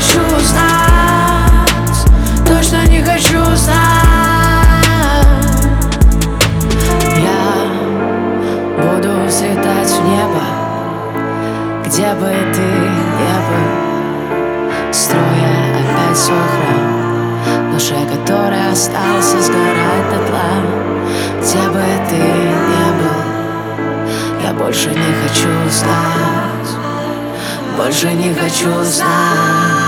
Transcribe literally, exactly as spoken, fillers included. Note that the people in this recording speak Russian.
хочу знать, точно не хочу знать. Я буду взлетать в небо, где бы ты не был, строя опять свой храм, в душе который остался сгорать дотла. Где бы ты не был, я больше не хочу знать, больше не хочу знать.